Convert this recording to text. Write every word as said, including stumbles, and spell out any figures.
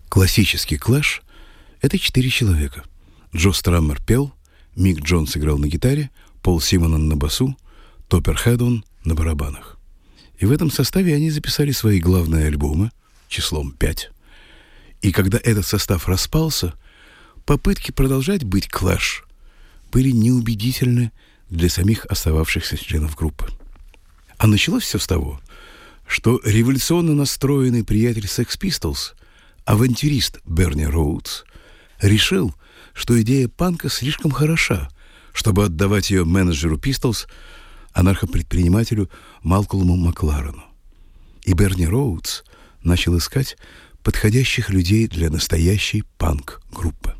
Классический Clash — это четыре человека. Джо Страммер пел, Мик Джонс играл на гитаре, Пол Симонон на басу, Топпер Хэддон на барабанах. И в этом составе они записали свои главные альбомы числом пять. И когда этот состав распался, попытки продолжать быть Clash были неубедительны для самих остававшихся членов группы. А началось все с того, что революционно настроенный приятель Sex Pistols, авантюрист Берни Роудс, решил, что идея панка слишком хороша, чтобы отдавать ее менеджеру Pistols, анархопредпринимателю Малкольму Макларену. И Берни Роудс начал искать подходящих людей для настоящей панк-группы.